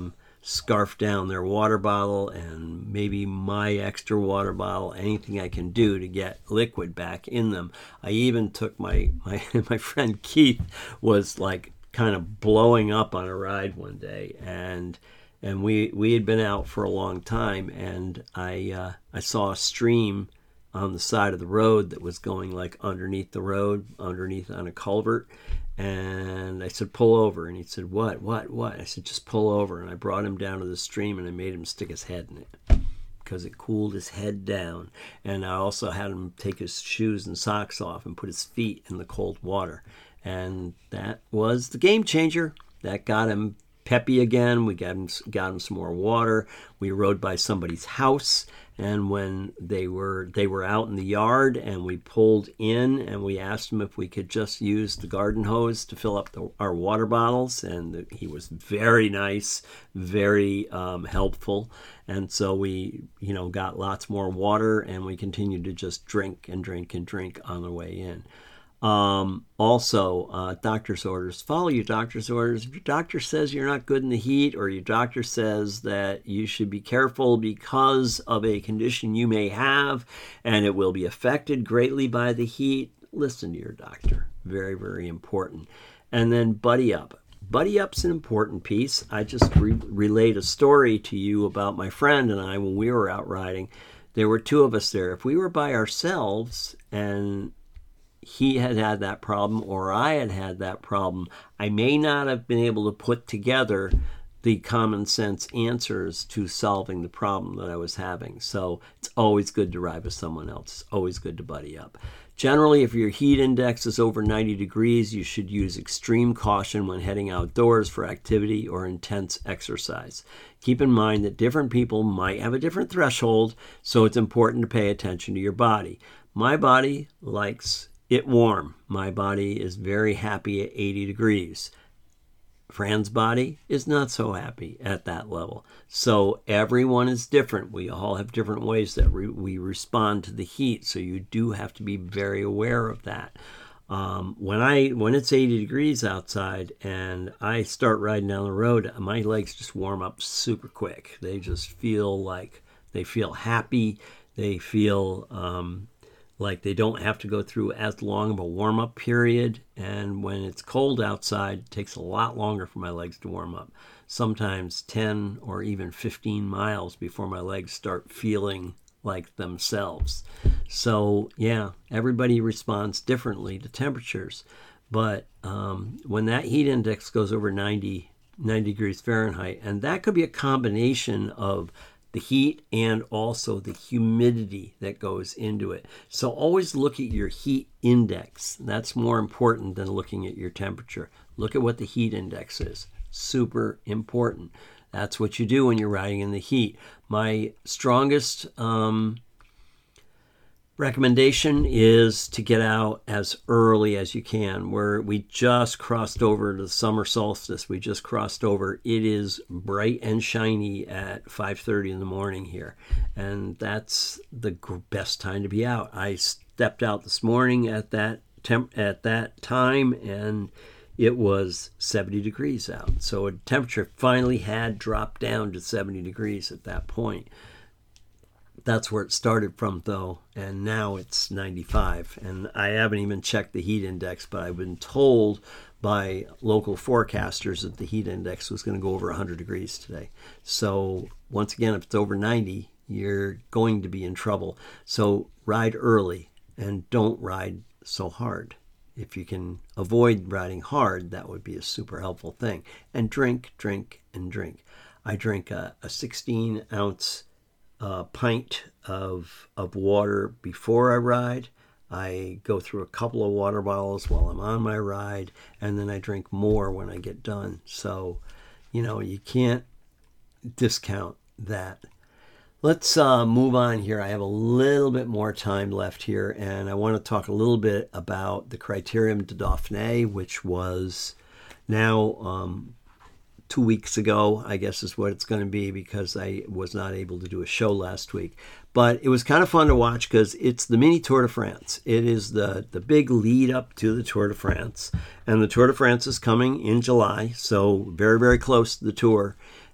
scarf down their water bottle and maybe my extra water bottle, anything I can do to get liquid back in them. I even took my, my, my friend Keith was like kind of blowing up on a ride one day, and and we we had been out for a long time, and I uh, I saw a stream on the side of the road that was going like underneath the road, underneath on a culvert. And I said, pull over. And he said, what, what, what? I said, just pull over. And I brought him down to the stream and I made him stick his head in it because it cooled his head down. And I also had him take his shoes and socks off and put his feet in the cold water. And that was the game changer. That got him peppy again. We got him, got him some more water. We rode by somebody's house. And when they were they were out in the yard and we pulled in and we asked him if we could just use the garden hose to fill up the, our water bottles, and the, he was very nice, very um, helpful. And so we, you know, got lots more water, and we continued to just drink and drink and drink on the way in. Um, also, uh, doctor's orders. Follow your doctor's orders. If your doctor says you're not good in the heat, or your doctor says that you should be careful because of a condition you may have and it will be affected greatly by the heat, listen to your doctor. Very, very important. And then buddy up. Buddy up's an important piece. I just re- relayed a story to you about my friend and I when we were out riding. There were two of us there. If we were by ourselves and he had had that problem or I had had that problem, I may not have been able to put together the common sense answers to solving the problem that I was having. So it's always good to ride with someone else. It's always good to buddy up. Generally, if your heat index is over ninety degrees, you should use extreme caution when heading outdoors for activity or intense exercise. Keep in mind that different people might have a different threshold, so it's important to pay attention to your body. My body likes it warm. My body is very happy at eighty degrees. Fran's body is not so happy at that level. So everyone is different. We all have different ways that re- we respond to the heat. So you do have to be very aware of that. Um, when I when it's eighty degrees outside and I start riding down the road, my legs just warm up super quick. They just feel like they feel happy. They feel um, like they don't have to go through as long of a warm-up period. And when it's cold outside, it takes a lot longer for my legs to warm up. Sometimes ten or even fifteen miles before my legs start feeling like themselves. So, yeah, everybody responds differently to temperatures. But um, when that heat index goes over ninety, ninety degrees Fahrenheit, and that could be a combination of the heat and also the humidity that goes into it. So always look at your heat index. That's more important than looking at your temperature. Look at what the heat index is. Super important. That's what you do when you're riding in the heat. My strongest um, recommendation is to get out as early as you can. Where we just crossed over to the summer solstice. We just crossed over. It is bright and shiny at five thirty in the morning here. And that's the best time to be out. I stepped out this morning at that temp- at that time, and it was seventy degrees out. So the temperature finally had dropped down to seventy degrees at that point. That's where it started from, though, and now it's ninety-five. And I haven't even checked the heat index, but I've been told by local forecasters that the heat index was going to go over one hundred degrees today. So once again, if it's over ninety, you're going to be in trouble. So ride early and don't ride so hard. If you can avoid riding hard, that would be a super helpful thing. And drink, drink, and drink. I drink a, a sixteen ounce uh, pint of of water before I ride. I go through a couple of water bottles while I'm on my ride, and then I drink more when I get done. So, you know, you can't discount that. Let's uh, move on here. I have a little bit more time left here, and I want to talk a little bit about the Criterium de Dauphiné, which was now um, two weeks ago, I guess is what it's going to be, because I was not able to do a show last week. But it was kind of fun to watch because it's the mini Tour de France. It is the, the big lead up to the Tour de France. And the Tour de France is coming in July, so very, very close to the Tour.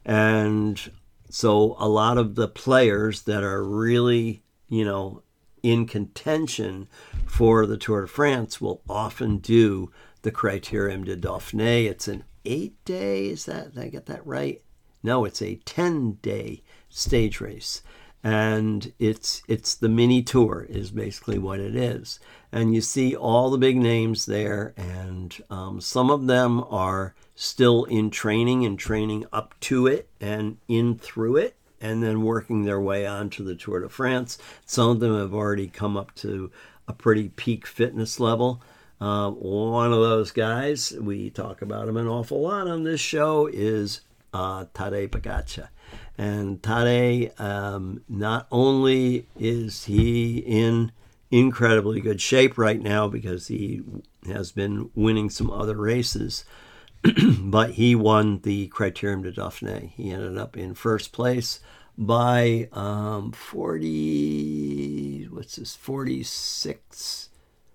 And so a lot of the players that are really, you know, in contention for the Tour de France will often do the Critérium de Dauphiné. It's an eight-day, is that, did I get that right? No, it's a ten-day stage race. And it's it's the mini tour is basically what it is. And you see all the big names there, and um, some of them are still in training and training up to it and in through it, and then working their way on to the Tour de France. Some of them have already come up to a pretty peak fitness level. Uh, one of those guys, we talk about him an awful lot on this show, is uh, Tadej Pogačar. And Tadej, um, not only is he in incredibly good shape right now because he has been winning some other races, but he won the Critérium de Dauphiné. He ended up in first place by um, forty, what's this, forty-six,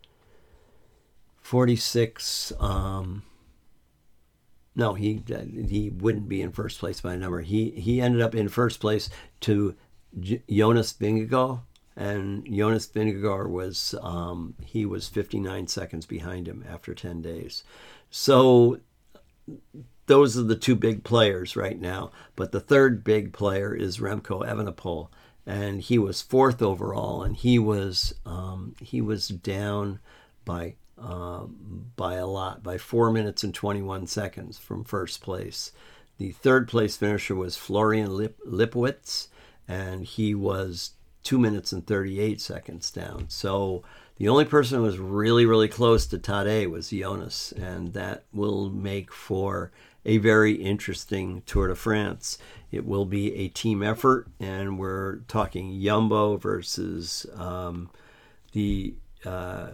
forty-six, um, no, he he wouldn't be in first place by a number. He he ended up in first place to J- Jonas Vingegaard, and Jonas Vingegaard was um, he was fifty-nine seconds behind him after ten days. So those are the two big players right now. But the third big player is Remco Evenepoel, and he was fourth overall, and he was um, he was down by. Uh, by a lot, by four minutes and twenty-one seconds from first place. The third place finisher was Florian Lip- Lipowitz, and he was two minutes and thirty-eight seconds down. So the only person who was really, really close to Tadej was Jonas, and that will make for a very interesting Tour de France. It will be a team effort, and we're talking Jumbo versus um, the uh,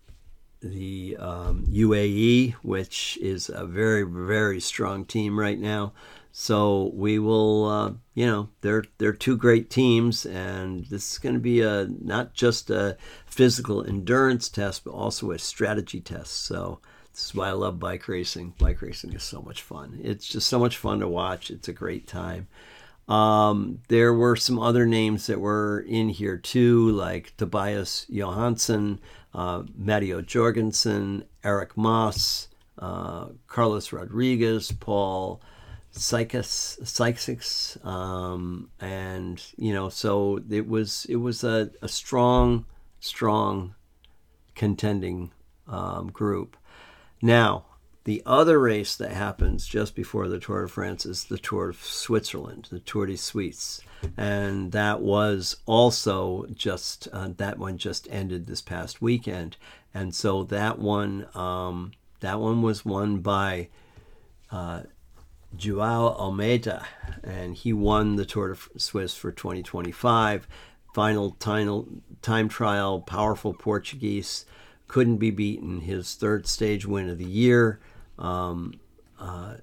the um, U A E, which is a very, very strong team right now. So we will, uh, you know, they're they're two great teams, and this is going to be a not just a physical endurance test, but also a strategy test. So this is why I love bike racing. Bike racing is so much fun. It's just so much fun to watch. It's a great time. Um, there were some other names that were in here too, like Tobias Johansson, uh, Matteo Jorgensen, Eric Moss, uh, Carlos Rodriguez, Paul Sykes, Sykes, um, and you know, so it was it was a, a strong, strong contending um, group. Now, the other race that happens just before the Tour de France is the Tour of Switzerland, the Tour de Suisse. And that was also just, uh, that one just ended this past weekend. And so that one, um, that one was won by uh, Joao Almeida, and he won the Tour de Suisse for twenty twenty-five. Final time, time trial, powerful Portuguese, couldn't be beaten. His third stage win of the year. Um, uh,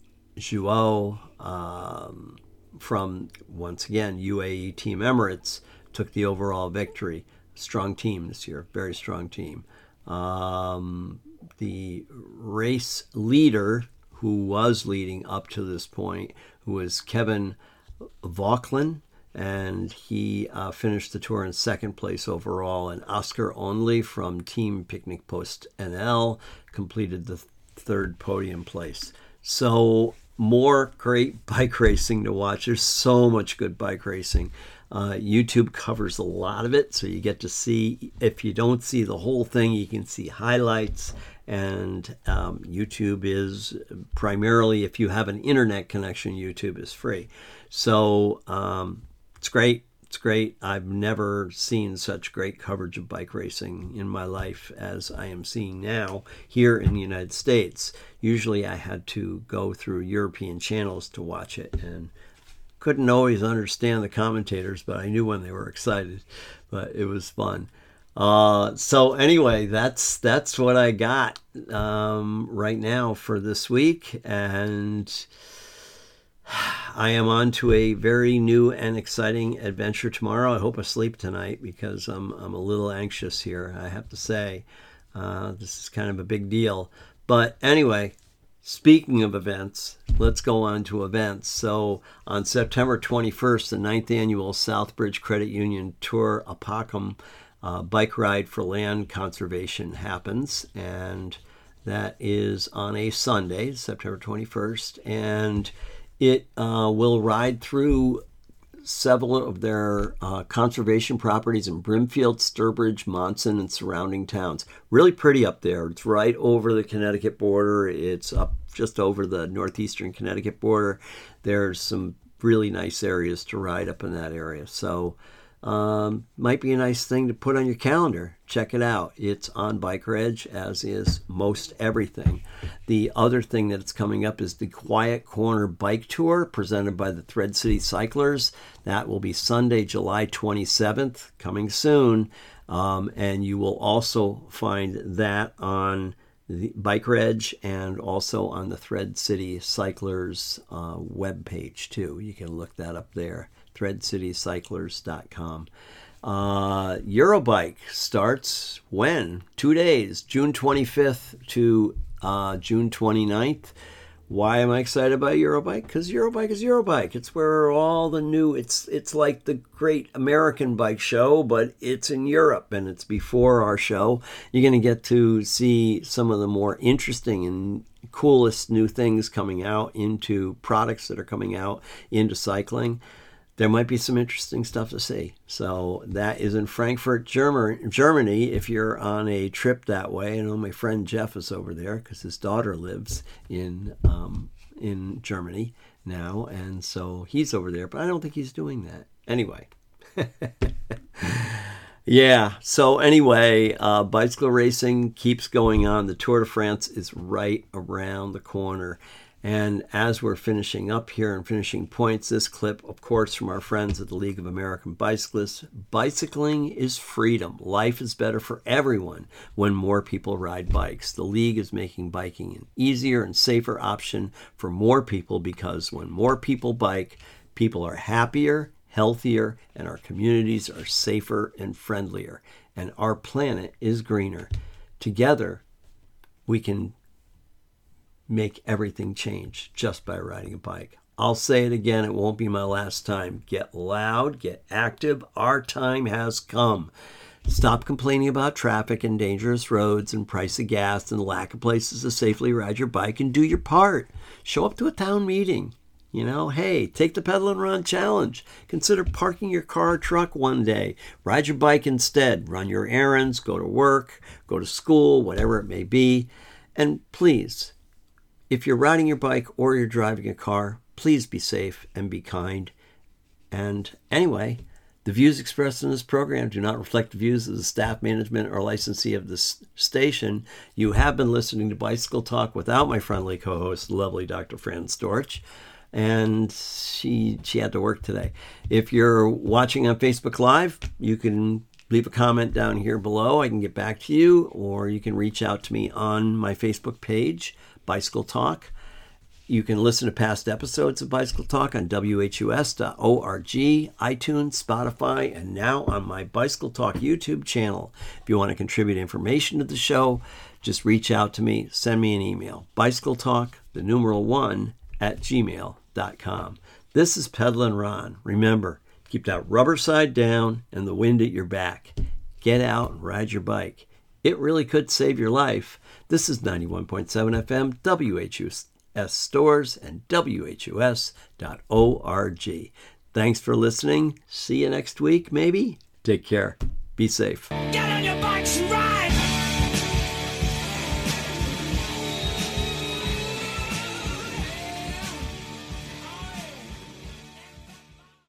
Joao um, from, once again, U A E Team Emirates took the overall victory. Strong team this year, very strong team. Um, the race leader, who was leading up to this point, who was Kevin Vauquelin, and he uh, finished the tour in second place overall. And Oscar Onley from Team Picnic Post N L completed the third podium place. So more great bike racing to watch. There's so much good bike racing. Uh, YouTube covers a lot of it, so you get to see, if you don't see the whole thing, you can see highlights. And um, YouTube is primarily, if you have an internet connection, YouTube is free. So um, it's great. It's great. I've never seen such great coverage of bike racing in my life as I am seeing now here in the United States. Usually I had to go through European channels to watch it, and couldn't always understand the commentators, but I knew when they were excited. But it was fun. Uh, so anyway, that's that's what I got um, right now for this week, and I am on to a very new and exciting adventure tomorrow. I hope I sleep tonight because I'm I'm a little anxious here, I have to say. Uh, this is kind of a big deal. But anyway, Speaking of events, let's go on to events. So on September twenty-first, the ninth annual Southbridge Credit Union Tour Apocum uh, bike ride for land conservation happens, and that is on a Sunday, September twenty-first, and it uh, will ride through several of their uh, conservation properties in Brimfield, Sturbridge, Monson, and surrounding towns. Really pretty up there. It's right over the Connecticut border. It's up just over the northeastern Connecticut border. There's some really nice areas to ride up in that area. So um, might be a nice thing to put on your calendar. Check it out. It's on Biker Edge, as is most everything. The other thing that's coming up is the Quiet Corner Bike Tour presented by the Thread City Cyclers. That will be Sunday, July twenty-seventh, coming soon. Um, and you will also find that on the Biker Edge and also on the Thread City Cyclers uh, webpage too. You can look that up there, thread city cyclers dot com. Uh, Eurobike starts when? Two days, June twenty-fifth to uh, June twenty-ninth. Why am I excited about Eurobike? Because Eurobike is Eurobike. It's where all the new, it's it's like the great American bike show, but it's in Europe and it's before our show. You're going to get to see some of the more interesting and coolest new things coming out into products that are coming out into cycling. There might be some interesting stuff to see. So that is in Frankfurt, Germany, if you're on a trip that way. I know my friend Jeff is over there because his daughter lives in um, in Germany now, and so he's over there, but I don't think he's doing that. Anyway. Yeah, so anyway, uh, bicycle racing keeps going on. The Tour de France is right around the corner. And as we're finishing up here and finishing points, this clip, of course, from our friends at the League of American Bicyclists. Bicycling is freedom. Life is better for everyone when more people ride bikes. The League is making biking an easier and safer option for more people because when more people bike, people are happier, healthier, and our communities are safer and friendlier. And our planet is greener. Together, we can make everything change just by riding a bike. I'll say it again, it won't be my last time. Get loud, get active. Our time has come. Stop complaining about traffic and dangerous roads and price of gas and lack of places to safely ride your bike and do your part. Show up to a town meeting. You know, hey, take the Pedal and Run Challenge. Consider parking your car or truck one day. Ride your bike instead. Run your errands, go to work, go to school, whatever it may be. And please, if you're riding your bike or you're driving a car, please be safe and be kind. And anyway, the views expressed in this program do not reflect the views of the staff, management, or licensee of this station. You have been listening to Bicycle Talk without my friendly co-host, the lovely Doctor Fran Storch, and she she had to work today. If you're watching on Facebook Live, you can leave a comment down here below. I can get back to you, or you can reach out to me on my Facebook page, Bicycle Talk. You can listen to past episodes of Bicycle Talk on W H U S dot org, iTunes, Spotify, and now on my Bicycle Talk YouTube channel. If you want to contribute information to the show, just reach out to me, send me an email, bicycletalk, the numeral one, at gmail dot com. This is Pedalin' Ron. Remember, keep that rubber side down and the wind at your back. Get out and ride your bike. It really could save your life. This is ninety-one point seven F M, W H U S Stores, and W H U S dot org. Thanks for listening. See you next week, maybe. Take care. Be safe. Get on your bikes and ride.